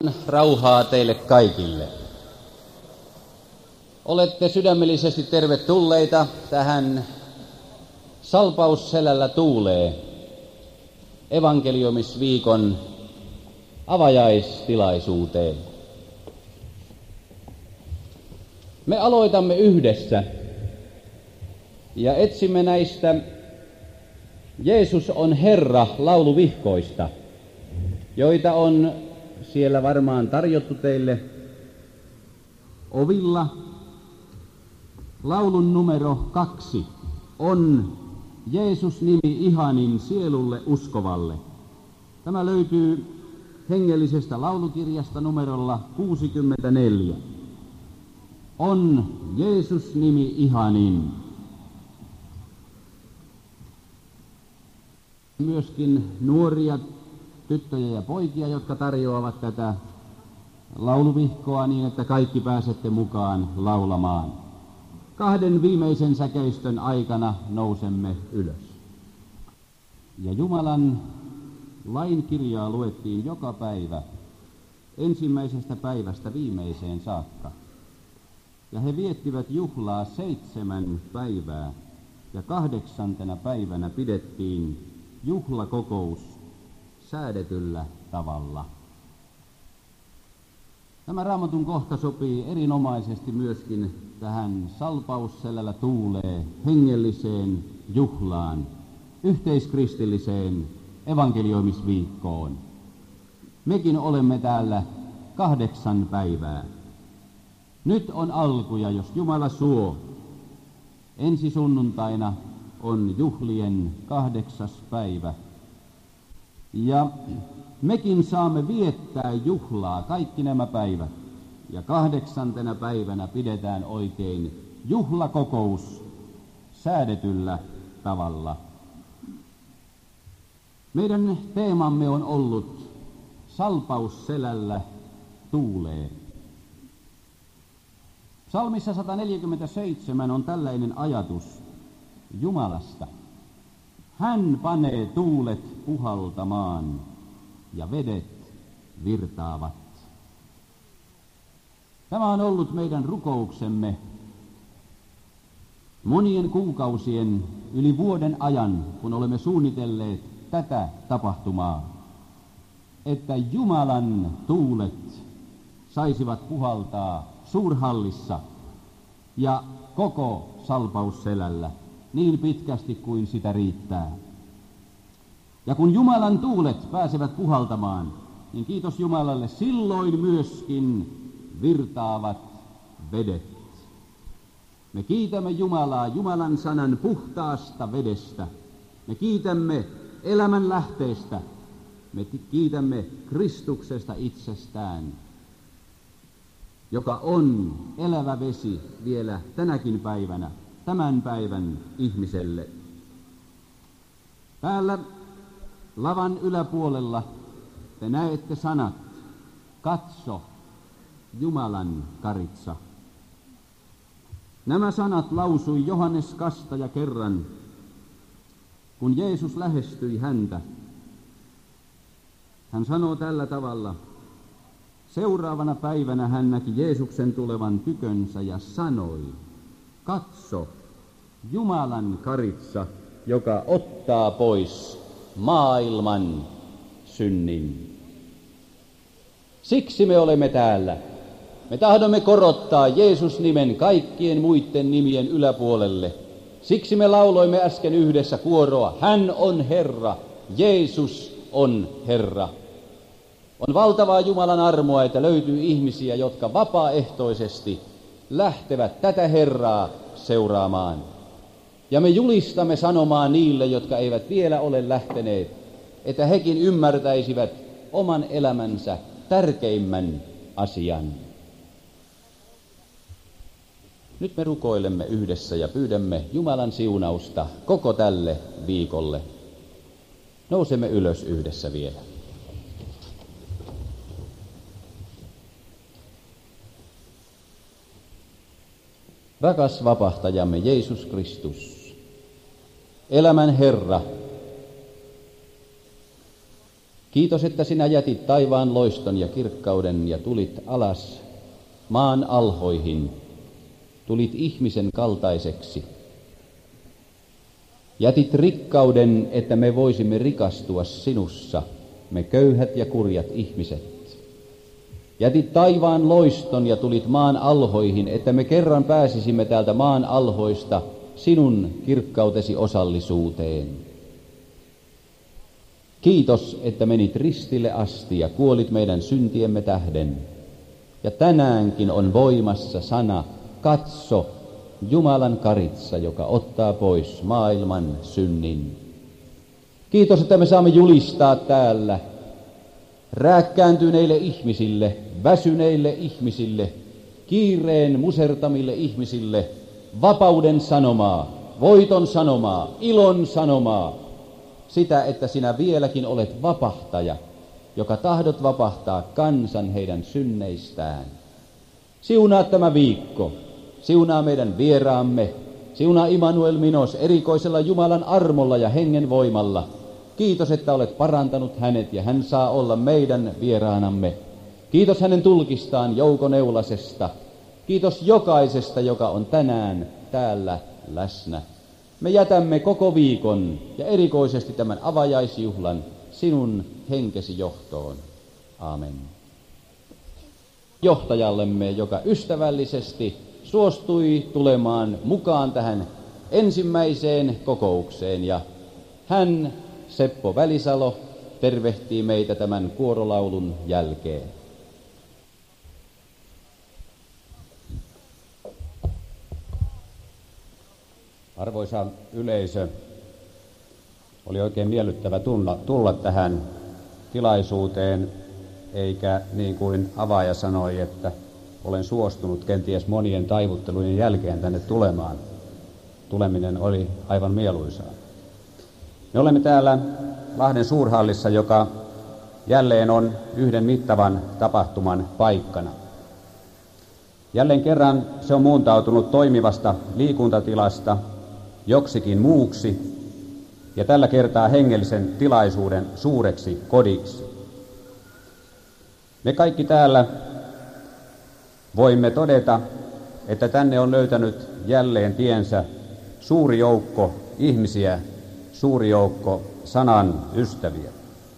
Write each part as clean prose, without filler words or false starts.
Rauhaa teille kaikille. Olette sydämellisesti tervetulleita tähän Salpausselällä tuulee evankeliumisviikon avajaistilaisuuteen. Me aloitamme yhdessä ja etsimme näistä Jeesus on Herra -lauluvihkoista, joita on siellä varmaan tarjottu teille ovilla. Laulun numero 2 on Jeesus-nimi ihanin sielulle uskovalle. Tämä löytyy hengellisestä laulukirjasta numerolla 64. On Jeesus-nimi ihanin. Myöskin nuoria tyttöjä ja poikia, jotka tarjoavat tätä lauluvihkoa niin, että kaikki pääsette mukaan laulamaan. 2 viimeisen säkeistön aikana nousemme ylös. Ja Jumalan lain kirjaa luettiin joka päivä, ensimmäisestä päivästä viimeiseen saakka. Ja he viettivät juhlaa 7 päivää, ja 8. päivänä pidettiin juhlakokous säädetyllä tavalla. Tämä Raamatun kohta sopii erinomaisesti myöskin tähän Salpausselällä tuulee hengelliseen juhlaan, yhteiskristilliseen evankelioimisviikkoon. Mekin olemme täällä 8 päivää. Nyt on alkuja, jos Jumala suo. Ensi sunnuntaina on juhlien 8. päivä. Ja mekin saamme viettää juhlaa kaikki nämä päivät. Ja 8. päivänä pidetään oikein juhlakokous säädetyllä tavalla. Meidän teemamme on ollut Salpausselällä tuulee. Psalmissa 147 on tällainen ajatus Jumalasta. Hän panee tuulet puhaltamaan ja vedet virtaavat. Tämä on ollut meidän rukouksemme monien kuukausien, yli vuoden ajan, kun olemme suunnitelleet tätä tapahtumaa, että Jumalan tuulet saisivat puhaltaa suurhallissa ja koko Salpausselällä niin pitkästi kuin sitä riittää. Ja kun Jumalan tuulet pääsevät puhaltamaan, niin kiitos Jumalalle, silloin myöskin virtaavat vedet. Me kiitämme Jumalaa Jumalan sanan puhtaasta vedestä. Me kiitämme elämän lähteestä. Me kiitämme Kristuksesta itsestään, joka on elävä vesi vielä tänäkin päivänä, tämän päivän ihmiselle. Täällä lavan yläpuolella te näette sanat, katso, Jumalan karitsa. Nämä sanat lausui Johannes Kastaja kerran, kun Jeesus lähestyi häntä. Hän sanoo tällä tavalla: seuraavana päivänä hän näki Jeesuksen tulevan tykönsä ja sanoi, katso, Jumalan karitsa, joka ottaa pois maailman synnin. Siksi me olemme täällä. Me tahdomme korottaa Jeesus-nimen kaikkien muiden nimien yläpuolelle. Siksi me lauloimme äsken yhdessä kuoroa, hän on Herra, Jeesus on Herra. On valtavaa Jumalan armoa, että löytyy ihmisiä, jotka vapaaehtoisesti lähtevät tätä Herraa seuraamaan. Ja me julistamme sanomaan niille, jotka eivät vielä ole lähteneet, että hekin ymmärtäisivät oman elämänsä tärkeimmän asian. Nyt me rukoilemme yhdessä ja pyydämme Jumalan siunausta koko tälle viikolle. Nousemme ylös yhdessä vielä. Rakas vapahtajamme Jeesus Kristus, elämän Herra, Kiitos, että sinä jätit taivaan loiston ja kirkkauden ja tulit alas maan alhoihin, tulit ihmisen kaltaiseksi. Jätit rikkauden, että me voisimme rikastua sinussa, me köyhät ja kurjat ihmiset. Jätit taivaan loiston ja tulit maan alhoihin, että me kerran pääsisimme täältä maan alhoista sinun kirkkautesi osallisuuteen. Kiitos, että menit ristille asti ja kuolit meidän syntiemme tähden. Ja tänäänkin on voimassa sana, katso, Jumalan karitsa, joka ottaa pois maailman synnin. Kiitos, että me saamme julistaa täällä rääkkääntyneille ihmisille, väsyneille ihmisille, kiireen musertamille ihmisille vapauden sanomaa, voiton sanomaa, ilon sanomaa, sitä, että sinä vieläkin olet vapahtaja, joka tahdot vapahtaa kansan heidän synneistään. Siunaa tämä viikko, siunaa meidän vieraamme, siunaa Immanuel Minos erikoisella Jumalan armolla ja hengen voimalla. Kiitos, että olet parantanut hänet ja hän saa olla meidän vieraanamme. Kiitos hänen tulkistaan Jouko Neulasesta. Kiitos jokaisesta, joka on tänään täällä läsnä. Me jätämme koko viikon ja erikoisesti tämän avajaisjuhlan sinun henkesi johtoon. Aamen. Johtajallemme, joka ystävällisesti suostui tulemaan mukaan tähän ensimmäiseen kokoukseen, ja hän, Seppo Välisalo, tervehtii meitä tämän kuorolaulun jälkeen. Arvoisa yleisö, oli oikein miellyttävä tulla tähän tilaisuuteen, eikä niin kuin avaaja sanoi, että olen suostunut kenties monien taivuttelujen jälkeen tänne tulemaan. Tuleminen oli aivan mieluisaa. Me olemme täällä Lahden suurhallissa, joka jälleen on yhden mittavan tapahtuman paikkana. Jälleen kerran se on muuntautunut toimivasta liikuntatilasta joksikin muuksi, ja tällä kertaa hengellisen tilaisuuden suureksi kodiksi. Me kaikki täällä voimme todeta, että tänne on löytänyt jälleen tiensä suuri joukko ihmisiä, suuri joukko sanan ystäviä.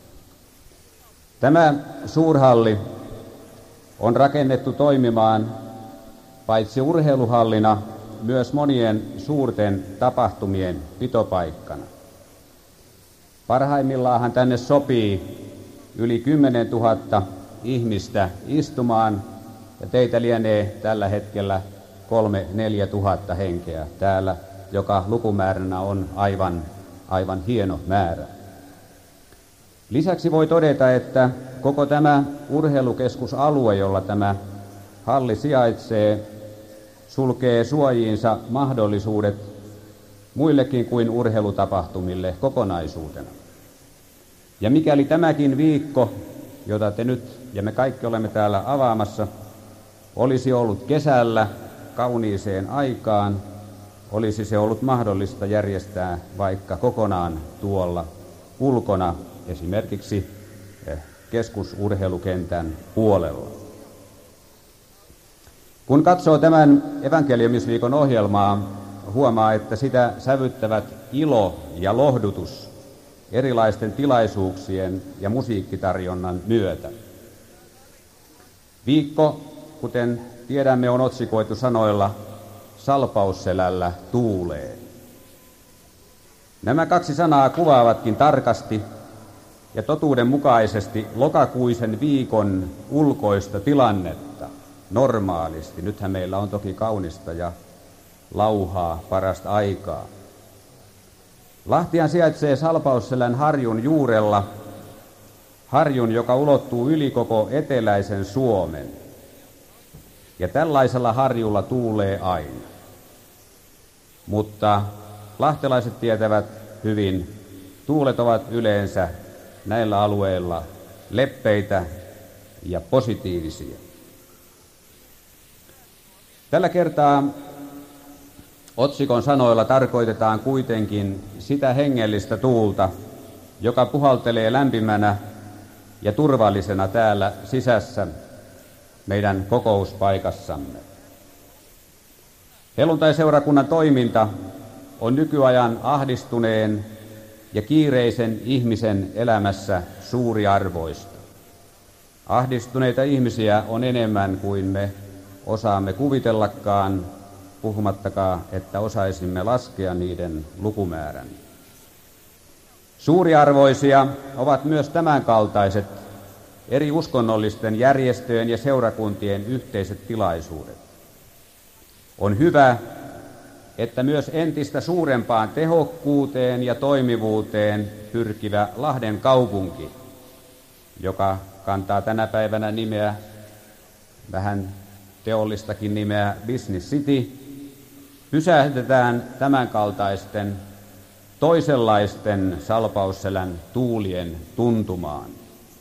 Tämä suurhalli on rakennettu toimimaan paitsi urheiluhallina, myös monien suurten tapahtumien pitopaikkana. Parhaimmillaan tänne sopii yli 10 000 ihmistä istumaan, ja teitä lienee tällä hetkellä 3-4 tuhatta henkeä täällä, joka lukumääränä on aivan hieno määrä. Lisäksi voi todeta, että koko tämä urheilukeskusalue, jolla tämä halli sijaitsee, sulkee suojiinsa mahdollisuudet muillekin kuin urheilutapahtumille kokonaisuutena. Ja mikäli tämäkin viikko, jota te nyt ja me kaikki olemme täällä avaamassa, olisi ollut kesällä kauniiseen aikaan, olisi se ollut mahdollista järjestää vaikka kokonaan tuolla ulkona, esimerkiksi keskusurheilukentän puolella. Kun katsoo tämän evankeliumisviikon ohjelmaa, huomaa, että sitä sävyttävät ilo ja lohdutus erilaisten tilaisuuksien ja musiikkitarjonnan myötä. Viikko, kuten tiedämme, on otsikoitu sanoilla salpausselällä tuulee. Nämä kaksi sanaa kuvaavatkin tarkasti ja totuudenmukaisesti lokakuisen viikon ulkoista tilannetta normaalisti. Nythän meillä on toki kaunista ja lauhaa parasta aikaa. Lahtihan sijaitsee Salpausselän harjun juurella, harjun, joka ulottuu yli koko eteläisen Suomen. Ja tällaisella harjulla tuulee aina. Mutta lahtelaiset tietävät hyvin, tuulet ovat yleensä näillä alueilla leppeitä ja positiivisia. Tällä kertaa otsikon sanoilla tarkoitetaan kuitenkin sitä hengellistä tuulta, joka puhaltelee lämpimänä ja turvallisena täällä sisässä meidän kokouspaikassamme. Helluntai-seurakunnan toiminta on nykyajan ahdistuneen ja kiireisen ihmisen elämässä suuriarvoista. Ahdistuneita ihmisiä on enemmän kuin me osaamme kuvitellakaan, puhumattakaan, että osaisimme laskea niiden lukumäärän. Suuriarvoisia ovat myös tämänkaltaiset eri uskonnollisten järjestöjen ja seurakuntien yhteiset tilaisuudet. On hyvä, että myös entistä suurempaan tehokkuuteen ja toimivuuteen pyrkivä Lahden kaupunki, joka kantaa tänä päivänä nimeä, vähän teollistakin nimeä Business City, pysähdytetään tämänkaltaisten toisenlaisten salpausselän tuulien tuntumaan.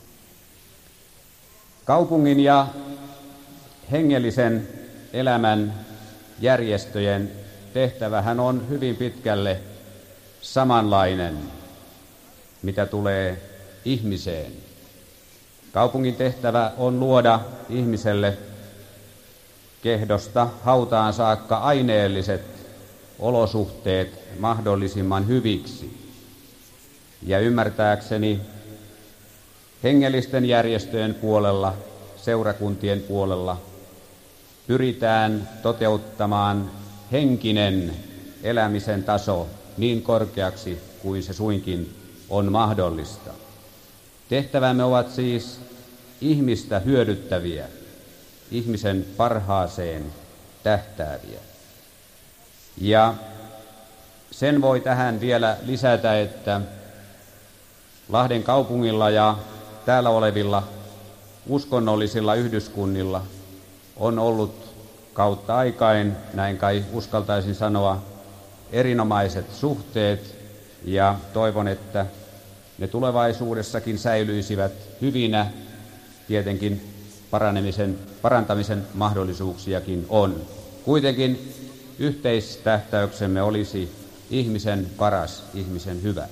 Kaupungin ja hengellisen elämän järjestöjen tehtävähän on hyvin pitkälle samanlainen, mitä tulee ihmiseen. Kaupungin tehtävä on luoda ihmiselle kehdosta hautaan saakka aineelliset olosuhteet mahdollisimman hyviksi. Ja ymmärtääkseni hengellisten järjestöjen puolella, seurakuntien puolella pyritään toteuttamaan henkinen elämisen taso niin korkeaksi kuin se suinkin on mahdollista. Tehtävämme ovat siis ihmistä hyödyttäviä, ihmisen parhaaseen tähtääviä. Ja sen voi tähän vielä lisätä, että Lahden kaupungilla ja täällä olevilla uskonnollisilla yhdyskunnilla on ollut kautta aikain, näin kai uskaltaisin sanoa, erinomaiset suhteet, ja toivon, että ne tulevaisuudessakin säilyisivät hyvinä. Tietenkin parantamisen mahdollisuuksiakin on. Kuitenkin yhteistähtäyksemme olisi ihmisen paras, ihmisen hyvä.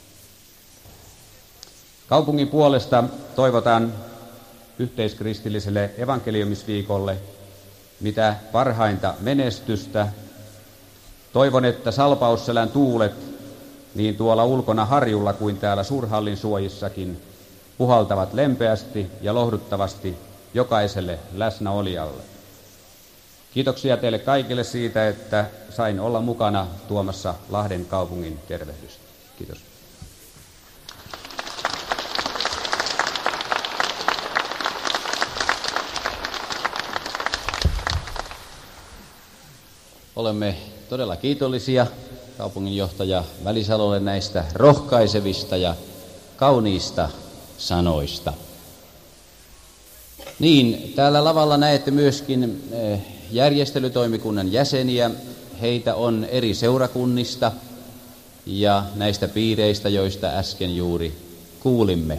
Kaupungin puolesta toivotan yhteiskristilliselle evankeliumisviikolle mitä parhainta menestystä. Toivon, että salpausselän tuulet niin tuolla ulkona harjulla kuin täällä Suurhallin suojissakin puhaltavat lempeästi ja lohduttavasti jokaiselle läsnäolijalle. Kiitoksia teille kaikille siitä, että sain olla mukana tuomassa Lahden kaupungin tervehdystä. Kiitos. Olemme todella kiitollisia kaupunginjohtaja Välisalolle näistä rohkaisevista ja kauniista sanoista. Niin, täällä lavalla näette myöskin järjestelytoimikunnan jäseniä. Heitä on eri seurakunnista ja näistä piireistä, joista äsken juuri kuulimme.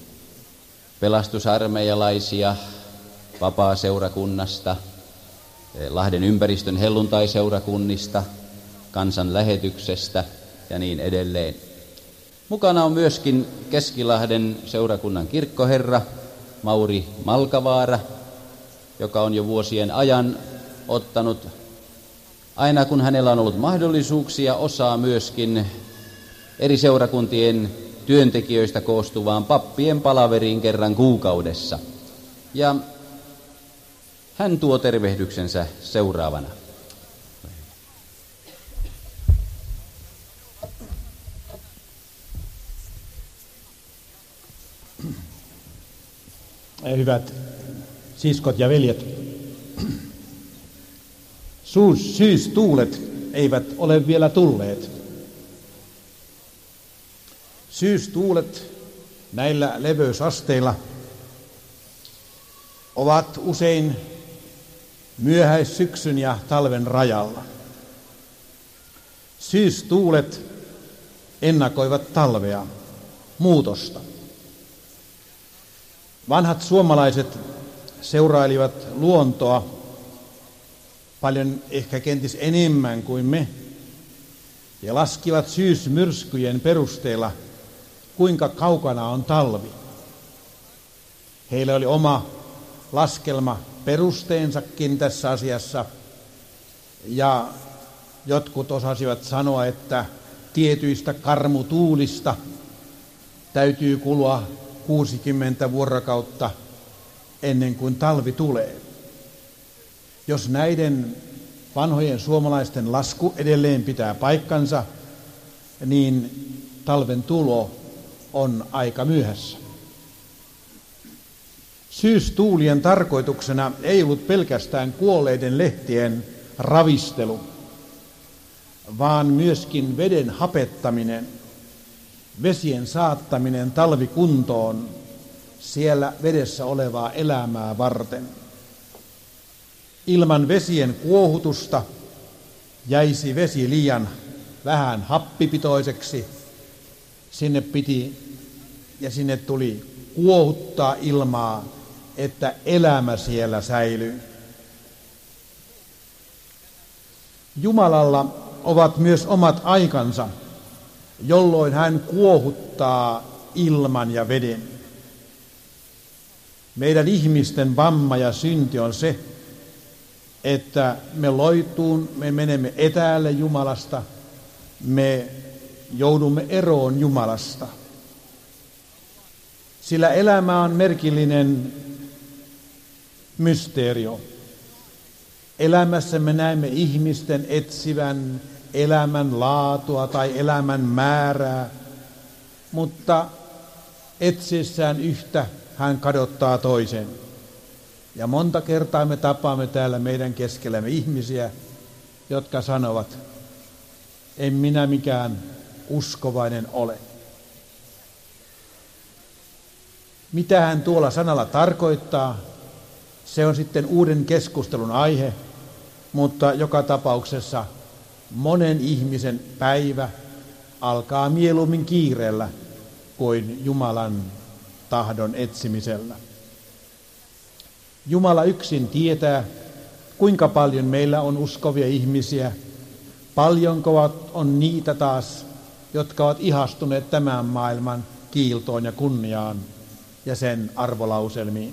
Pelastusarmeijalaisia vapaaseurakunnasta, Lahden ympäristön helluntaiseurakunnista, kansanlähetyksestä ja niin edelleen. Mukana on myöskin Keskilahden seurakunnan kirkkoherra Mauri Malkavaara, joka on jo vuosien ajan ottanut, aina kun hänellä on ollut mahdollisuuksia, osaa myöskin eri seurakuntien työntekijöistä koostuvaan pappien palaveriin kerran kuukaudessa. Ja hän tuo tervehdyksensä seuraavana. Hyvät siskot ja veljet, syystuulet eivät ole vielä tulleet. Syystuulet näillä leveysasteilla ovat usein myöhäissyksyn ja talven rajalla. Syystuulet ennakoivat talvea, muutosta. Vanhat suomalaiset seurailivat luontoa paljon ehkä kenties enemmän kuin me ja laskivat syysmyrskyjen perusteella, kuinka kaukana on talvi. Heillä oli oma laskelma perusteensakin tässä asiassa, ja jotkut osasivat sanoa, että tietyistä karmutuulista täytyy kulua 60 vuorokautta ennen kuin talvi tulee. Jos näiden vanhojen suomalaisten lasku edelleen pitää paikkansa, niin talven tulo on aika myöhässä. Syystuulien tarkoituksena ei ollut pelkästään kuolleiden lehtien ravistelu, vaan myöskin veden hapettaminen, vesien saattaminen talvikuntoon siellä vedessä olevaa elämää varten. Ilman vesien kuohutusta jäisi vesi liian vähän happipitoiseksi. Sinne tuli kuohuttaa ilmaa, että elämä siellä säilyy. Jumalalla ovat myös omat aikansa, jolloin hän kuohuttaa ilman ja veden. Meidän ihmisten vamma ja synti on se, että me menemme etäälle Jumalasta, me joudumme eroon Jumalasta. Sillä elämä on merkillinen mysteerio. Elämässä me näemme ihmisten etsivän elämän laatua tai elämän määrää, mutta etsiessään yhtä hän kadottaa toisen. Ja monta kertaa me tapaamme täällä meidän keskellämme ihmisiä, jotka sanovat, en minä mikään uskovainen ole. Mitä hän tuolla sanalla tarkoittaa, se on sitten uuden keskustelun aihe, mutta joka tapauksessa monen ihmisen päivä alkaa mieluummin kiireellä kuin Jumalan tahdon etsimisellä. Jumala yksin tietää, kuinka paljon meillä on uskovia ihmisiä, paljonko on niitä taas, jotka ovat ihastuneet tämän maailman kiiltoon ja kunniaan ja sen arvolauselmiin.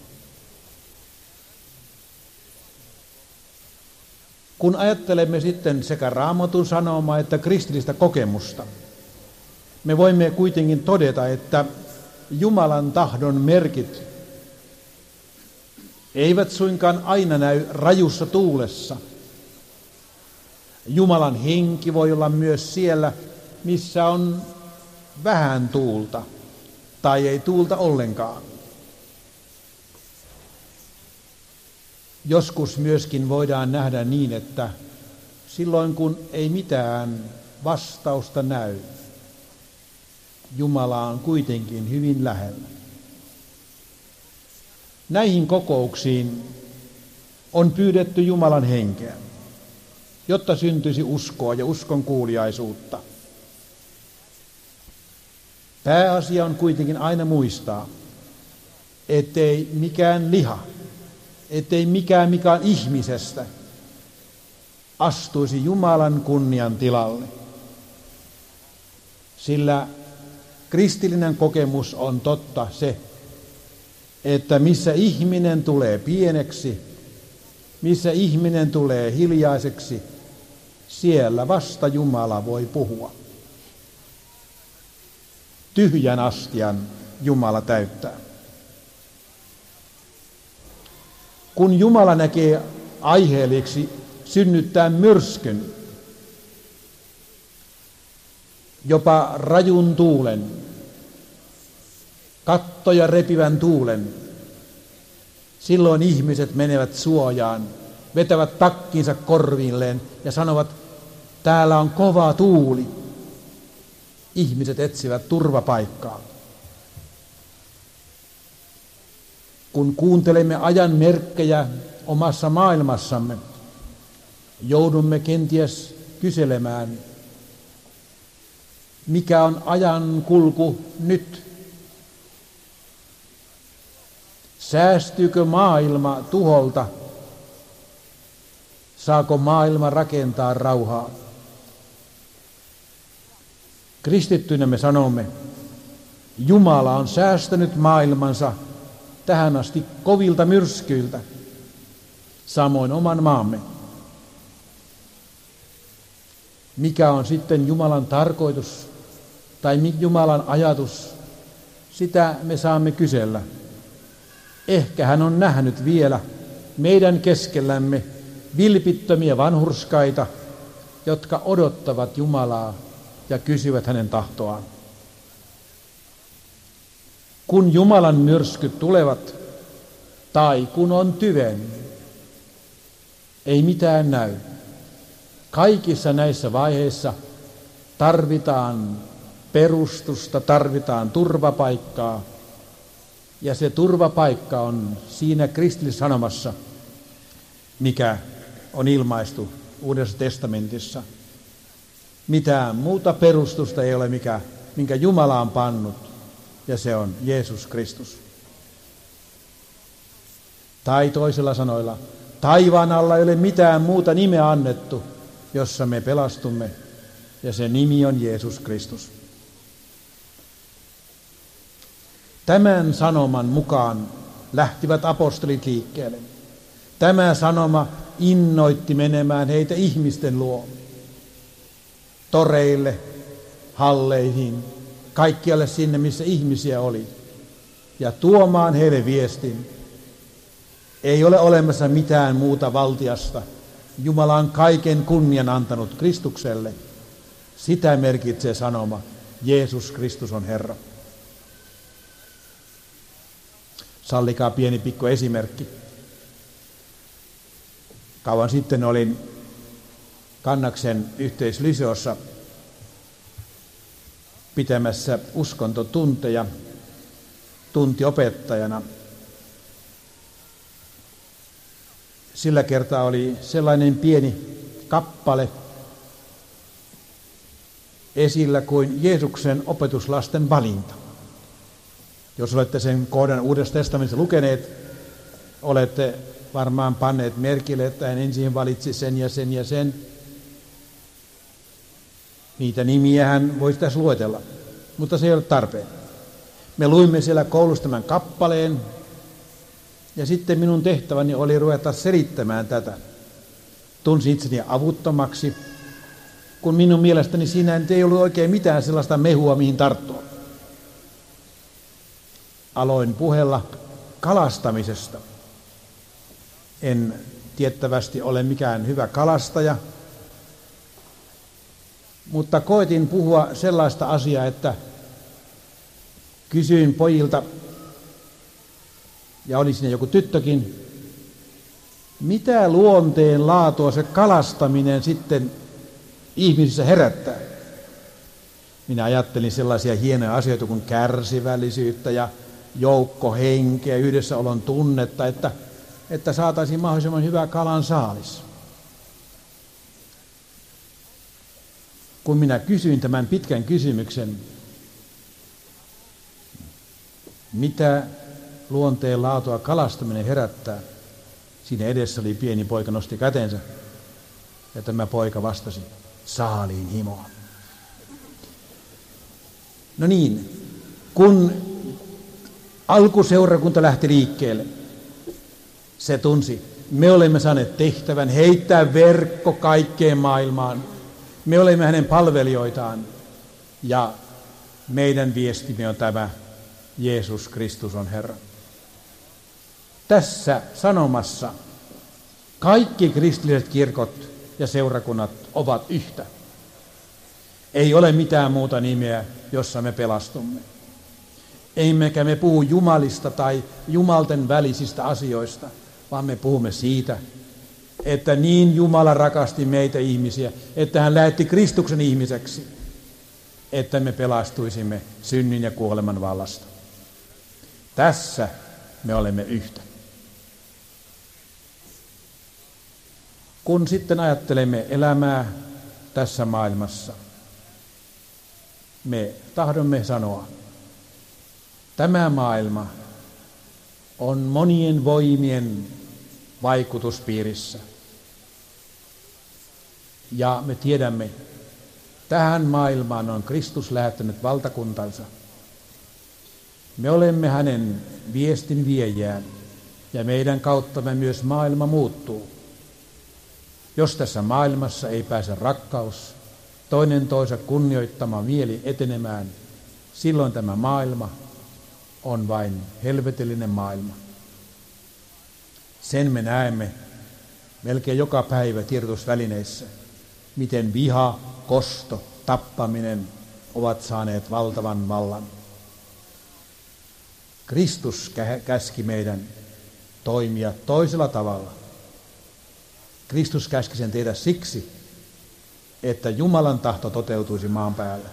Kun ajattelemme sitten sekä Raamatun sanomaa että kristillistä kokemusta, me voimme kuitenkin todeta, että Jumalan tahdon merkit eivät suinkaan aina näy rajussa tuulessa. Jumalan henki voi olla myös siellä, missä on vähän tuulta tai ei tuulta ollenkaan. Joskus myöskin voidaan nähdä niin, että silloin kun ei mitään vastausta näy, Jumala on kuitenkin hyvin lähellä. Näihin kokouksiin on pyydetty Jumalan henkeä, jotta syntyisi uskoa ja uskon kuuliaisuutta. Pääasia on kuitenkin aina muistaa, ettei mikään liha, ettei mikään mikä on ihmisestä astuisi Jumalan kunnian tilalle. Sillä kristillinen kokemus on totta se, että missä ihminen tulee pieneksi, missä ihminen tulee hiljaiseksi, siellä vasta Jumala voi puhua. Tyhjän astian Jumala täyttää. Kun Jumala näkee aiheelliseksi synnyttää myrskyn, jopa rajun tuulen, kattoja repivän tuulen, silloin ihmiset menevät suojaan, vetävät takkinsa korvilleen ja sanovat, täällä on kova tuuli. Ihmiset etsivät turvapaikkaa. Kun kuuntelemme ajan merkkejä omassa maailmassamme, joudumme kenties kyselemään, mikä on ajan kulku nyt? Säästyykö maailma tuholta? Saako maailma rakentaa rauhaa? Kristittyinä me sanomme, Jumala on säästänyt maailmansa tähän asti kovilta myrskyiltä, samoin oman maamme. Mikä on sitten Jumalan tarkoitus tai Jumalan ajatus, sitä me saamme kysellä. Ehkä hän on nähnyt vielä meidän keskellämme vilpittömiä vanhurskaita, jotka odottavat Jumalaa ja kysyvät hänen tahtoaan. Kun Jumalan myrskyt tulevat, tai kun on tyven, ei mitään näy. Kaikissa näissä vaiheissa tarvitaan perustusta, tarvitaan turvapaikkaa, ja se turvapaikka on siinä kristillissanomassa, mikä on ilmaistu Uudessa testamentissa. Mitään muuta perustusta ei ole, minkä Jumala on pannut, ja se on Jeesus Kristus. Tai toisella sanoilla, taivaan alla ei ole mitään muuta nimeä annettu, jossa me pelastumme, ja se nimi on Jeesus Kristus. Tämän sanoman mukaan lähtivät apostolit liikkeelle. Tämä sanoma innoitti menemään heitä ihmisten luo, toreille, halleihin, kaikkialle sinne, missä ihmisiä oli, ja tuomaan heille viestin. Ei ole olemassa mitään muuta valtiasta. Jumala on kaiken kunnian antanut Kristukselle. Sitä merkitsee sanoma, Jeesus Kristus on Herra. Sallikaa pieni pikku esimerkki. Kauan sitten olin Kannaksen yhteislyseossa pitämässä uskontotunteja tuntiopettajana. Sillä kertaa oli sellainen pieni kappale esillä kuin Jeesuksen opetuslasten valinta. Jos olette sen kohdan Uudesta testamentista lukeneet, olette varmaan panneet merkille, että hän ensin valitsi sen ja sen ja sen. Niitä nimiä hän voisi tässä luetella, mutta se ei ole tarpeen. Me luimme siellä koulussa tämän kappaleen, ja sitten minun tehtäväni oli ruveta selittämään tätä. Tunsin itseni avuttomaksi, kun minun mielestäni siinä ei ollut oikein mitään sellaista mehua, mihin tarttua. Aloin puhella kalastamisesta. En tiettävästi ole mikään hyvä kalastaja, mutta koetin puhua sellaista asiaa, että kysyin pojilta, ja oli siinä joku tyttökin, mitä luonteen laatua se kalastaminen sitten ihmisissä herättää. Minä ajattelin sellaisia hienoja asioita kuin kärsivällisyyttä ja joukkohenkeä, yhdessäolon tunnetta, että saataisiin mahdollisimman hyvä kalan saalis. Kun minä kysyin tämän pitkän kysymyksen, mitä luonteen laatua kalastaminen herättää, siinä edessä oli pieni poika, nosti kätensä, ja tämä poika vastasi, saaliin himoa. No niin, kun alkuseurakunta lähti liikkeelle, se tunsi, me olemme saaneet tehtävän heittää verkko kaikkeen maailmaan. Me olemme hänen palvelijoitaan, ja meidän viestimme on tämä, Jeesus Kristus on Herra. Tässä sanomassa kaikki kristilliset kirkot ja seurakunnat ovat yhtä. Ei ole mitään muuta nimeä, jossa me pelastumme. Emmekä me puhu jumalista tai jumalten välisistä asioista, vaan me puhumme siitä, että niin Jumala rakasti meitä ihmisiä, että hän lähetti Kristuksen ihmiseksi, että me pelastuisimme synnin ja kuoleman vallasta. Tässä me olemme yhtä. Kun sitten ajattelemme elämää tässä maailmassa, me tahdomme sanoa, tämä maailma on monien voimien vaikutuspiirissä. Ja me tiedämme, tähän maailmaan on Kristus lähettänyt valtakuntansa. Me olemme hänen viestin viejään ja meidän kauttamme myös maailma muuttuu. Jos tässä maailmassa ei pääse rakkaus, toinen toisa kunnioittama mieli etenemään, silloin tämä maailma on vain helvetillinen maailma. Sen me näemme melkein joka päivä tiedotusvälineissä, miten viha, kosto, tappaminen ovat saaneet valtavan vallan. Kristus käski meidän toimia toisella tavalla. Kristus käski sen tehdä siksi, että Jumalan tahto toteutuisi maan päällä.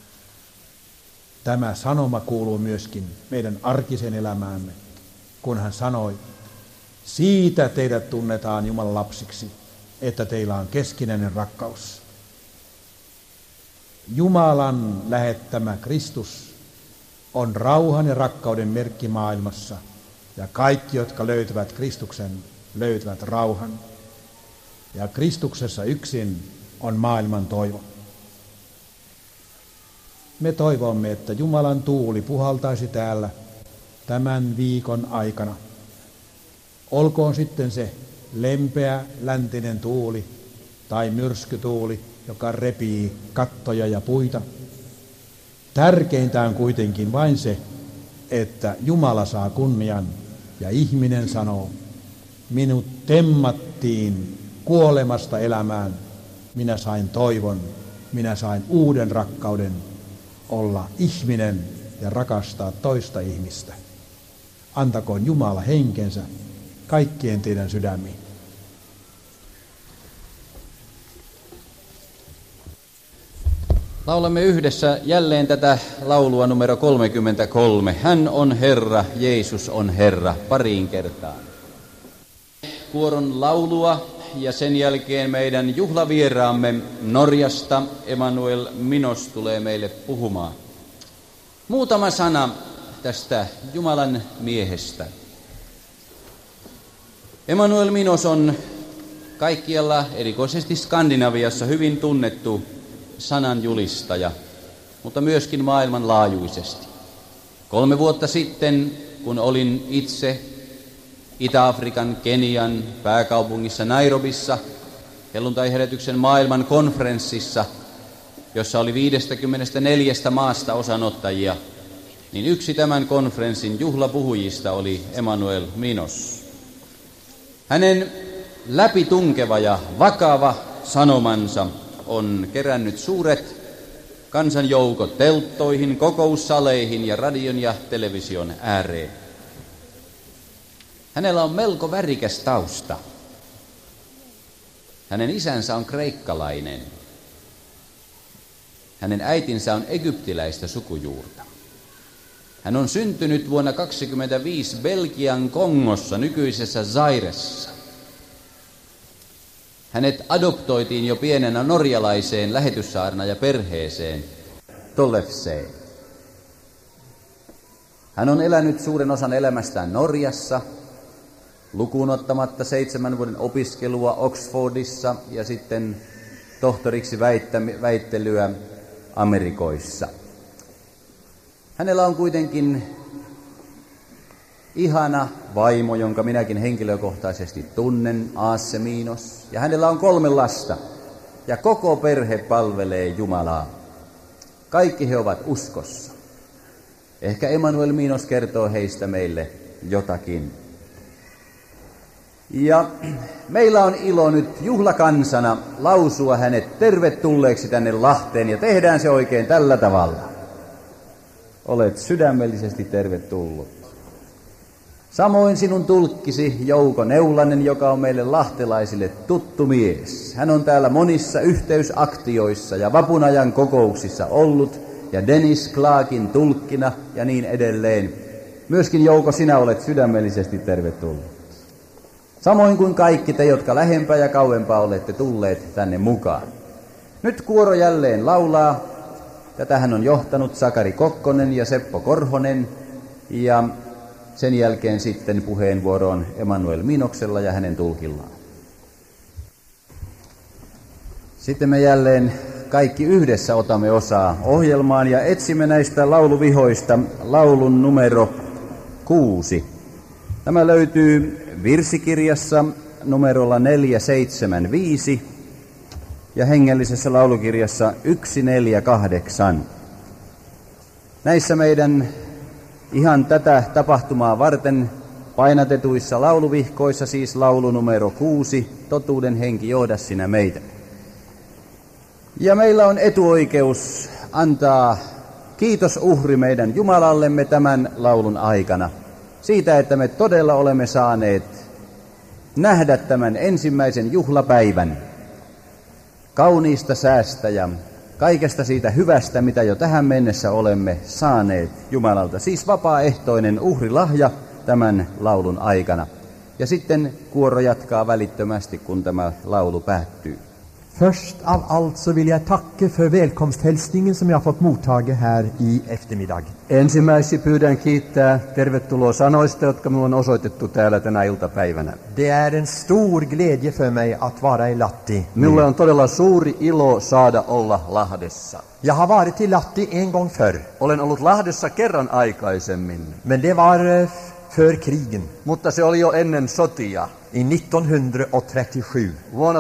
Tämä sanoma kuuluu myöskin meidän arkiseen elämäämme, kun hän sanoi, siitä teidät tunnetaan Jumalan lapsiksi, että teillä on keskinäinen rakkaus. Jumalan lähettämä Kristus on rauhan ja rakkauden merkki maailmassa, ja kaikki, jotka löytävät Kristuksen, löytävät rauhan. Ja Kristuksessa yksin on maailman toivo. Me toivomme, että Jumalan tuuli puhaltaisi täällä tämän viikon aikana. Olkoon sitten se lempeä läntinen tuuli tai myrskytuuli, joka repii kattoja ja puita. Tärkeintä on kuitenkin vain se, että Jumala saa kunnian ja ihminen sanoo, minut temmattiin kuolemasta elämään, minä sain toivon, minä sain uuden rakkauden, olla ihminen ja rakastaa toista ihmistä. Antakoon Jumala henkensä kaikkien teidän sydämiin. Laulamme yhdessä jälleen tätä laulua numero 33. Hän on Herra, Jeesus on Herra, pariin kertaan. Kuoron laulua ja sen jälkeen meidän juhlavieraamme Norjasta, Emanuel Minos, tulee meille puhumaan. Muutama sana tästä Jumalan miehestä. Emanuel Minos on kaikkialla, erikoisesti Skandinaviassa, hyvin tunnettu sananjulistaja, mutta myöskin maailmanlaajuisesti. 3 vuotta sitten, kun olin itse Itä-Afrikan Kenian pääkaupungissa Nairobissa helluntaiherätyksen maailman konferenssissa, jossa oli 54 maasta osanottajia, niin yksi tämän konferenssin juhlapuhujista oli Emanuel Minos. Hänen läpitunkeva ja vakava sanomansa on kerännyt suuret kansanjoukot telttoihin, kokoussaleihin ja radion ja television ääreen. Hänellä on melko värikäs tausta. Hänen isänsä on kreikkalainen. Hänen äitinsä on egyptiläistä sukujuurta. Hän on syntynyt vuonna 1925 Belgian Kongossa, nykyisessä Zairessa. Hänet adoptoitiin jo pienenä norjalaiseen lähetyssaarnaajaperheeseen Tollefseen. Hän on elänyt suuren osan elämästään Norjassa, lukuun ottamatta 7 vuoden opiskelua Oxfordissa ja sitten tohtoriksi väittelyä Amerikoissa. Hänellä on kuitenkin ihana vaimo, jonka minäkin henkilökohtaisesti tunnen, Aasse Minos, ja hänellä on 3 lasta, ja koko perhe palvelee Jumalaa. Kaikki he ovat uskossa. Ehkä Emanuel Minos kertoo heistä meille jotakin. Ja meillä on ilo nyt juhlakansana lausua hänet tervetulleeksi tänne Lahteen, ja tehdään se oikein tällä tavalla. Olet sydämellisesti tervetullut. Samoin sinun tulkkisi Jouko Neulanen, joka on meille lahtelaisille tuttu mies. Hän on täällä monissa yhteysaktioissa ja vapunajan kokouksissa ollut, ja Dennis Clarkin tulkkina ja niin edelleen. Myöskin Jouko, sinä olet sydämellisesti tervetullut. Samoin kuin kaikki te, jotka lähempää ja kauempaa olette tulleet tänne mukaan. Nyt kuoro jälleen laulaa. Tätähän on johtanut Sakari Kokkonen ja Seppo Korhonen, ja sen jälkeen sitten puheenvuoroon Emanuel Minoksella ja hänen tulkillaan. Sitten me jälleen kaikki yhdessä otamme osaa ohjelmaan ja etsimme näistä lauluvihoista laulun numero 6. Tämä löytyy virsikirjassa numerolla 475 ja hengellisessä laulukirjassa 148. Näissä meidän ihan tätä tapahtumaa varten painatetuissa lauluvihkoissa, siis laulu numero 6, Totuuden henki, johda sinä meitä. Ja meillä on etuoikeus antaa kiitosuhri meidän Jumalallemme tämän laulun aikana. Siitä, että me todella olemme saaneet nähdä tämän ensimmäisen juhlapäivän kauniista säästä ja kaikesta siitä hyvästä, mitä jo tähän mennessä olemme saaneet Jumalalta. Siis vapaaehtoinen uhrilahja tämän laulun aikana. Ja sitten kuoro jatkaa välittömästi, kun tämä laulu päättyy. Först av allt så vill jag tacka för välkomsthälsningen som jag fått mottaga här i eftermiddag. Ensimmäiseksi pyydän kiittää tervetuloa sanoista, jotka minulle on osoitettu täällä tänä iltapäivänä. Det är en stor glädje för mig att vara i Lahti. Minulle on todella suuri ilo saada olla Lahdessa. Jag har varit i Lahti en gång förr. Olen ollut Lahdessa kerran aikaisemmin. Men det var för krigen. Mutta se oli jo ennen sotia. I 1937. Vuonna